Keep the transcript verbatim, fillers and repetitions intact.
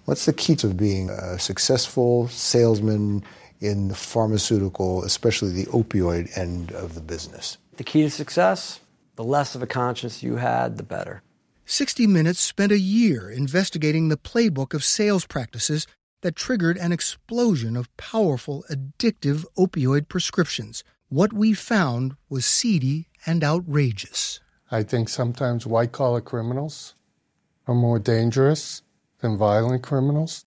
What's the key to being a successful salesman in the pharmaceutical, especially the opioid end of the business? The key to success? The less of a conscience you had, the better. sixty minutes spent a year investigating the playbook of sales practices that triggered an explosion of powerful, addictive opioid prescriptions. What we found was seedy and outrageous. I think sometimes white-collar criminals are more dangerous than violent criminals.